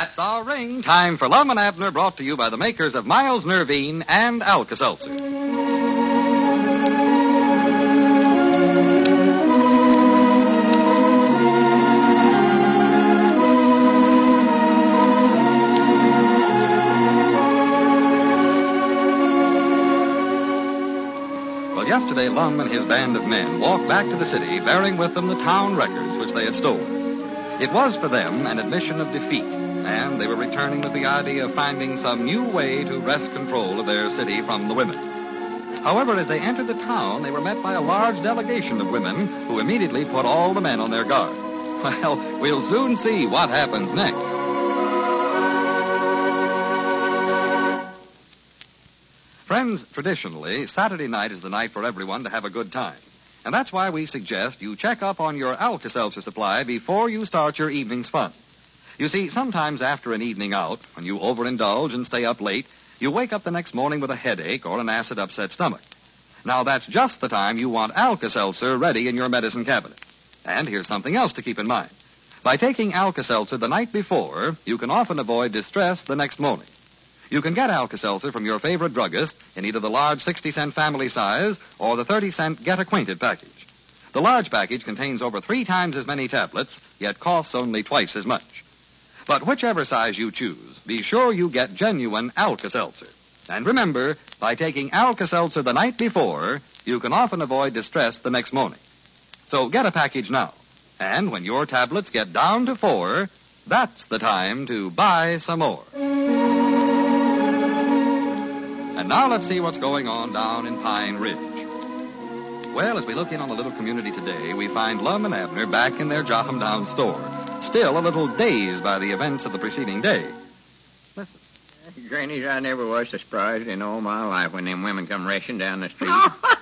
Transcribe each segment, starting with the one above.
That's our ring. Time for Lum and Abner, brought to you by the makers of Miles Nervine and Alka-Seltzer. Yesterday, Lum and his band of men walked back to the city, bearing with them the town records which they had stolen. It was for them an admission of defeat, and they were returning with the idea of finding some new way to wrest control of their city from the women. However, as they entered the town, they were met by a large delegation of women who immediately put all the men on their guard. Well, we'll soon see what happens next. Friends, traditionally, Saturday night is the night for everyone to have a good time. And that's why we suggest you check up on your Alka-Seltzer supply before you start your evening's fun. You see, sometimes after an evening out, when you overindulge and stay up late, you wake up the next morning with a headache or an acid-upset stomach. Now, that's just the time you want Alka-Seltzer ready in your medicine cabinet. And here's something else to keep in mind. By taking Alka-Seltzer the night before, you can often avoid distress the next morning. You can get Alka-Seltzer from your favorite druggist in either the large 60-cent family size or the 30-cent Get Acquainted package. The large package contains over 3 times as many tablets, yet costs only twice as much. But whichever size you choose, be sure you get genuine Alka-Seltzer. And remember, by taking Alka-Seltzer the night before, you can often avoid distress the next morning. So get a package now. And when your tablets get down to 4, that's the time to buy some more. And now let's see what's going on down in Pine Ridge. Well, as we look in on the little community today, we find Lum and Abner back in their Jotham Down store, still a little dazed by the events of the preceding day. Listen. Grannies, I never was so surprised in all my life when them women come rushing down the street.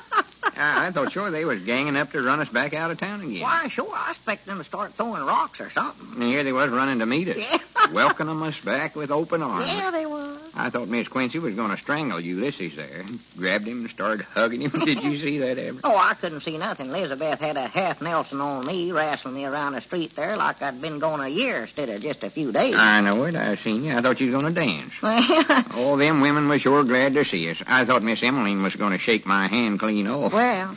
I thought sure they was ganging up to run us back out of town again. Why, sure, I expect them to start throwing rocks or something. And here they was running to meet us. Yeah. Welcoming us back with open arms. Yeah, they was. I thought Miss Quincy was going to strangle Ulysses there. Grabbed him and started hugging him. Did you see that, Abner? Oh, I couldn't see nothing. Elizabeth had a half Nelson on me, wrestling me around the street there like I'd been gone a year instead of just a few days. I know it. I seen you. I thought you was going to dance. All them women was sure glad to see us. I thought Miss Emmeline was going to shake my hand clean off. Well...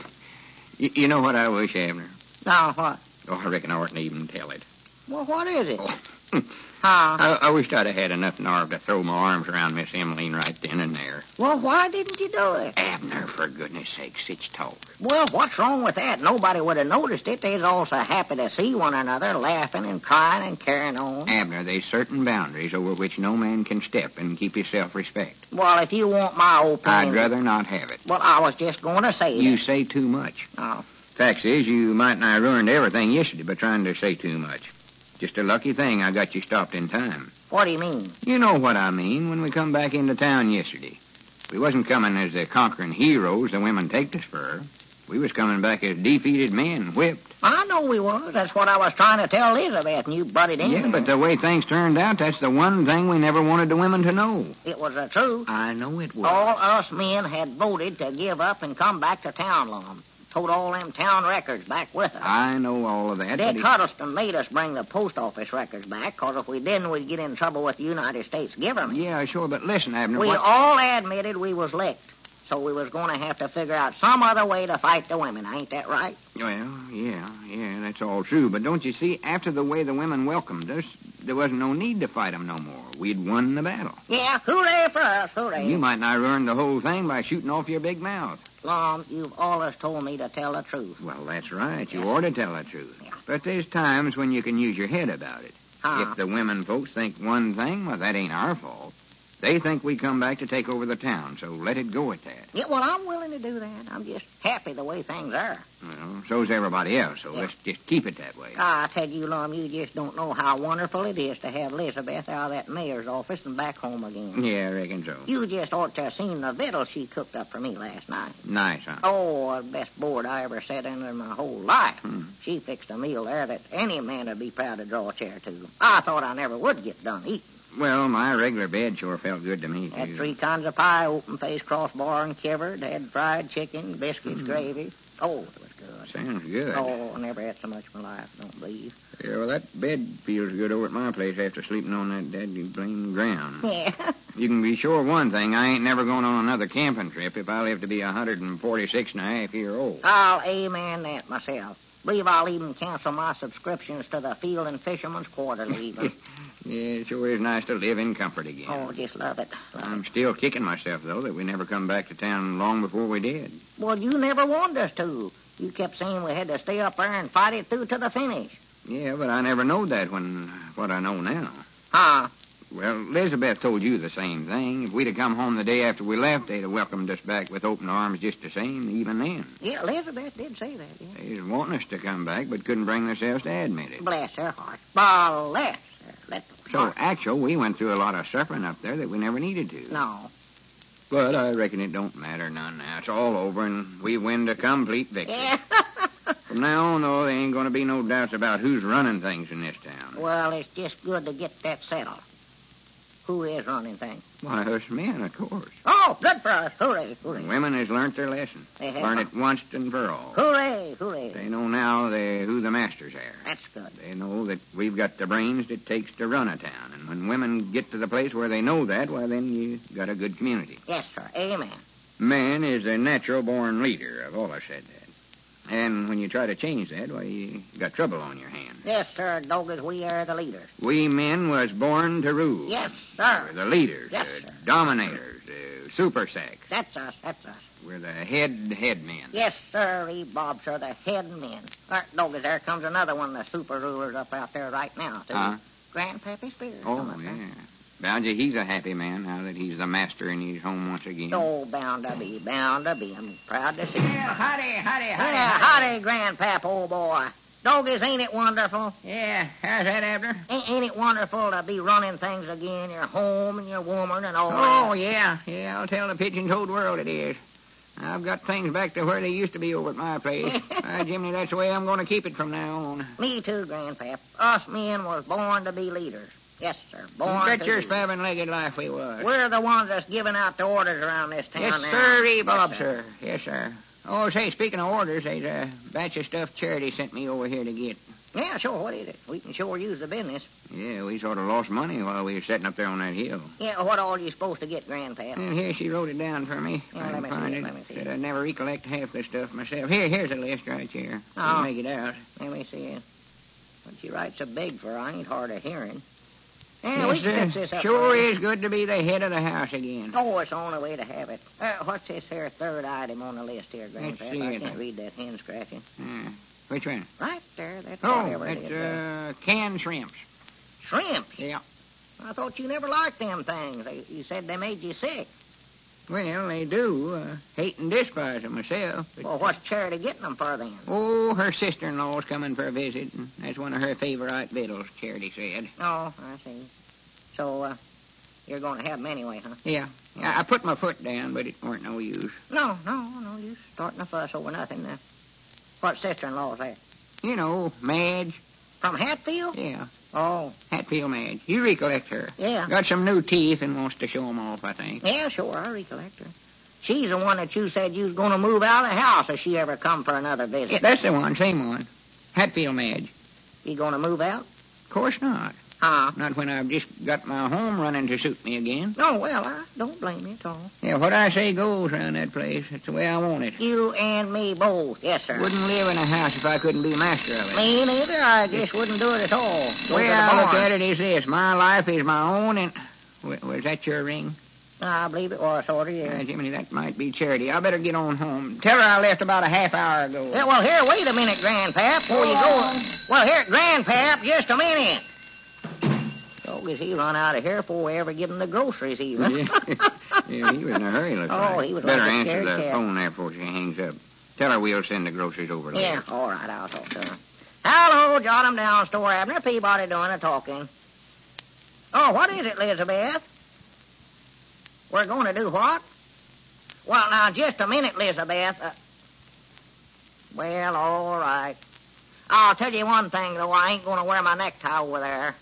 You know what I wish, Abner? Now, what? Oh, I reckon I oughtn't even tell it. Well, what is it? Oh. Huh? I wished I'd have had enough nerve to throw my arms around Miss Emmeline right then and there. Well, why didn't you do it? Abner, for goodness sake, such talk. Well, what's wrong with that? Nobody would have noticed it. They's all so happy to see one another, laughing and crying and carrying on. Abner, there's certain boundaries over which no man can step and keep his self-respect. Well, if you want my opinion... I'd rather not have it. Well, I was just going to say You that. say too much. Oh. Facts is, you might not have ruined everything yesterday by trying to say too much. Just a lucky thing I got you stopped in time. What do you mean? You know what I mean when we come back into town yesterday. We wasn't coming as the conquering heroes the women take us for. We was coming back as defeated men, whipped. I know we was. That's what I was trying to tell Elizabeth, and you butted in. Yeah, but the way things turned out, that's the one thing we never wanted the women to know. It was the truth. I know it was. All us men had voted to give up and come back to town, Lum. Told all them town records back with us. I know all of that. Dick Huddleston made us bring the post office records back, because if we didn't, we'd get in trouble with the United States government. Yeah, sure, but listen, Abner, We all admitted we was licked, so we was going to have to figure out some other way to fight the women. Ain't that right? Well, yeah, that's all true. But don't you see, after the way the women welcomed us, there wasn't no need to fight them no more. We'd won the battle. Yeah, hooray for us, hooray. You might not ruin the whole thing by shooting off your big mouth. Lum, you've always told me to tell the truth. Well, that's right. You ought to tell the truth. Yeah. But there's times when you can use your head about it. Huh? If the women folks think one thing, well, that ain't our fault. They think we come back to take over the town, so let it go at that. Yeah, well, I'm willing to do that. I'm just happy the way things are. Well, so's everybody else, so Yeah. let's just keep it that way. I tell you, Lum, you just don't know how wonderful it is to have Elizabeth out of that mayor's office and back home again. Yeah, I reckon so. You just ought to have seen the victuals she cooked up for me last night. Nice, huh? Oh, the best board I ever sat under in my whole life. Hmm. She fixed a meal there that any man would be proud to draw a chair to. I thought I never would get done eating. Well, my regular bed sure felt good to me, too. Had 3 kinds of pie, open-faced crossbar and kivered. Had fried chicken, biscuits, gravy. Oh, it was good. sounds good. Oh, I never had so much in my life, I don't believe. Yeah, well, that bed feels good over at my place after sleeping on that daddy blame ground. Yeah. You can be sure of one thing. I ain't never going on another camping trip if I live to be 146 and a half years old. I'll amen that myself. Believe I'll even cancel my subscriptions to the Field and Fisherman's Quarterly even. Yeah, it sure is nice to live in comfort again. Oh, just love it. I'm still kicking myself, though, that we never come back to town long before we did. Well, you never wanted us to. You kept saying we had to stay up there and fight it through to the finish. Yeah, but I never knowed that what I know now. Huh? Well, Elizabeth told you the same thing. If we'd have come home the day after we left, they'd have welcomed us back with open arms just the same, even then. Yeah, Elizabeth did say that, yeah. They was wanting us to come back, but couldn't bring themselves to admit it. Bless her heart. Bless her. So, actually, we went through a lot of suffering up there that we never needed to. No. But I reckon it don't matter none now. It's all over, and we win a complete victory. Yeah. From now on, though, there ain't going to be no doubts about who's running things in this town. Well, it's just good to get that settled. Who is running things? Why, us men, of course. Oh, good for us. Hooray, hooray. Women has learnt their lesson. They have. Learn it once and for all. Hooray, hooray. They know now who the masters are. That's good. They know that we've got the brains it takes to run a town. And when women get to the place where they know that, well, then you got a good community. Yes, sir. Amen. Man is a natural-born leader. I've always said that. And when you try to change that, well, you got trouble on your hands. Yes, sir. Doggies, we are the leaders. We men was born to rule. Yes, sir. We're the leaders, Yes, the sir. dominators, the super sacks. That's us. That's us. We're the head men. Yes, sir. Bobs are the head men. Doggies, there comes another one of the super rulers up out there right now, too. Huh? Grandpappy Spears. Oh, come up there. yeah. Bound you he's a happy man now that he's the master and he's home once again. Oh, bound to be, bound to be. I'm proud to see you. Yeah, howdy. Yeah, howdy, Grandpap, old boy. Doggies, ain't it wonderful? Yeah, how's that, Abner? Ain't it wonderful to be running things again? Your home and your woman and all Oh, that. yeah, I'll tell the pigeons whole world it is. I've got things back to where they used to be over at my place. Jimmy, that's the way I'm going to keep it from now on. Me too, Grandpap. Us men was born to be leaders. Yes, sir. Born Bet to your be. spavin-legged life we was. We're the ones that's giving out the orders around this town Yes, now. sir, Bob, Yes, sir. Yes, sir. Oh, say, speaking of orders, there's a batch of stuff Charity sent me over here to get. Yeah, sure. What is it? We can sure use the business. Yeah, we sort of lost money while we were sitting up there on that hill. Yeah, what all you supposed to get, Grandpap? And here she wrote it down for me. Yeah, I let me can see find it, it. let me see Said it. I never recollect half the stuff myself. Here's a list right here. Oh. You make it out. Let me see it. What you write so big for? I ain't hard of hearing. Yeah, Yes, we can sir. fix this up. Sure for you. is good to be the head of the house again. Oh, it's the only way to have it. What's this here third item on the list here, Grandpap? see I it. can't read that hen scratching. Which one? Right there. That's Oh, whatever it it's is. canned shrimps. Shrimps. Yeah. I thought you never liked them things. You said they made you sick. Well, they do. Hate and despise them myself. But, Well, what's Charity getting them for then? oh, her sister-in-law's coming for a visit, and that's one of her favorite victuals, Charity said. Oh, I see. So, you're going to have them anyway, huh? Yeah. I put my foot down, but it weren't no use. No use starting a fuss over nothing. What sister-in-law's that? You know, Madge. From Hatfield? Yeah, Oh, Hatfield Madge. You recollect her. yeah. Got some new teeth and wants to show 'em off, I think. Yeah, sure, I recollect her. She's the one that you said you was going to move out of the house if she ever come for another Yeah, visit. that's the one, same one. Hatfield Madge. You going to move out? Of course not. Huh? Not when I've just got my home running to suit me again. Oh, well, I don't blame you at all. Yeah, what I say goes around that place. That's the way I want it. You and me both. Yes, sir. Wouldn't live in a house if I couldn't be master of it. Me neither. I just wouldn't do it at all. The Go way to the I look barn. at it is this. My life is my own, and... Was that your ring? I believe it was, sort of, yeah. Jiminy, that might be Charity. I better get on home. Tell her I left about a half hour ago. Yeah, well, here, wait a minute, Grandpap, before you go. Well, here, Grandpap, just a minute. So as he run out of here before we ever give him the groceries, even. Yeah, he was in a hurry, looks Oh, like. he was Better like a answer scared the cat. phone there before she hangs up. Tell her we'll send the groceries over later. Yeah, all right, I'll talk to her. Hello, jot 'em down, Store Abner. Peabody doing the talking. Oh, what is it, Elizabeth? We're going to do what? Well, now, just a minute, Elizabeth. Well, all right. I'll tell you one thing, though. I ain't going to wear my necktie over there.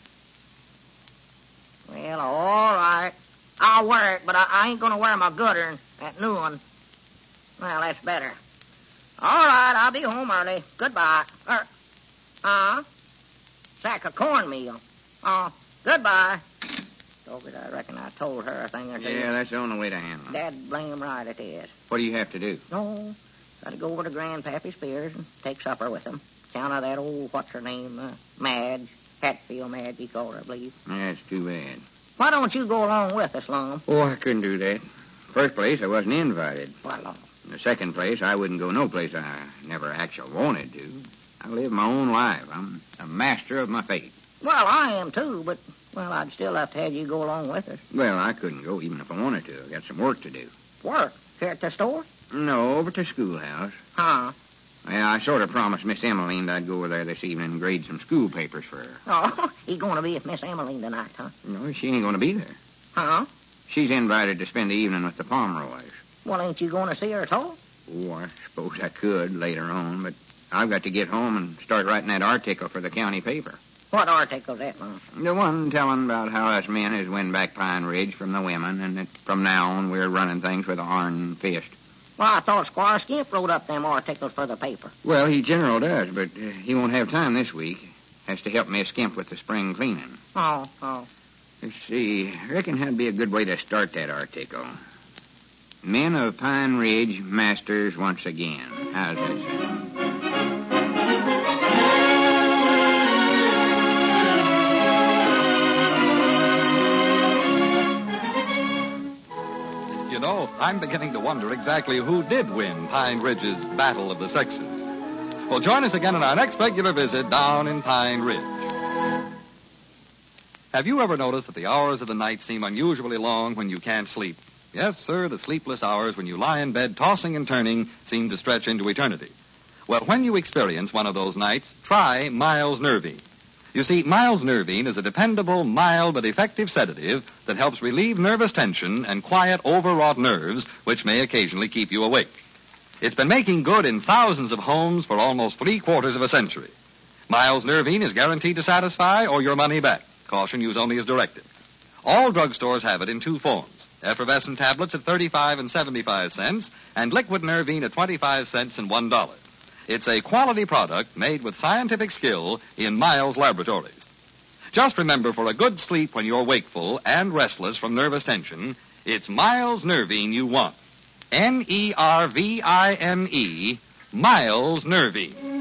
Well, all right. I'll wear it, but I ain't going to wear my gooder at noon. Well, that's better. All right, I'll be home early. Goodbye. Sack of cornmeal. Goodbye. Dogged, I reckon I told her a thing or two. Yeah, that's the only way to handle it. Dad blame right it is. What do you have to do? No, got to go over to Grandpappy Spears and take supper with him. Count of that old, what's her name, Madge. Hatfield Madge, he called her, I believe. That's too bad. Why don't you go along with us, Lum? Oh, I couldn't do that. First place, I wasn't invited. What, Lum? In the second place, I wouldn't go no place I never actually wanted to. I live my own life. I'm a master of my fate. Well, I am too, but, well, I'd still have to have you go along with us. Well, I couldn't go even if I wanted to. I got some work to do. Work? Here at the store? No, over to schoolhouse. Huh? Well, I sort of promised Miss Emmeline I'd go over there this evening and grade some school papers for her. Oh, he's going to be with Miss Emmeline tonight, huh? No, she ain't going to be there. Huh? She's invited to spend the evening with the Pomeroys. Well, ain't you going to see her at all? Oh, I suppose I could later on, but I've got to get home and start writing that article for the county paper. What article's that, Lum? The one telling about how us men has win back Pine Ridge from the women, and that from now on we're running things with a iron fist. Well, I thought Squire Skimp wrote up them articles for the paper. Well, he general does, but he won't have time this week. Has to help Miss Skimp with the spring cleaning. Oh. Let's see. I reckon that'd be a good way to start that article. Men of Pine Ridge, masters once again. How's that sound? You know, I'm beginning to wonder exactly who did win Pine Ridge's Battle of the Sexes. Well, join us again on our next regular visit down in Pine Ridge. Have you ever noticed that the hours of the night seem unusually long when you can't sleep? Yes, sir, the sleepless hours when you lie in bed tossing and turning seem to stretch into eternity. Well, when you experience one of those nights, try Miles Nervine. You see, Miles Nervine is a dependable, mild, but effective sedative that helps relieve nervous tension and quiet overwrought nerves, which may occasionally keep you awake. It's been making good in thousands of homes for almost 3/4 of a century. Miles Nervine is guaranteed to satisfy or your money back. Caution, use only as directed. All drugstores have it in two forms. Effervescent tablets at 35 and 75 cents, and liquid Nervine at 25 cents and $1. It's a quality product made with scientific skill in Miles Laboratories. Just remember, for a good sleep when you're wakeful and restless from nervous tension, it's Miles Nervine you want. Nervine, Miles Nervine.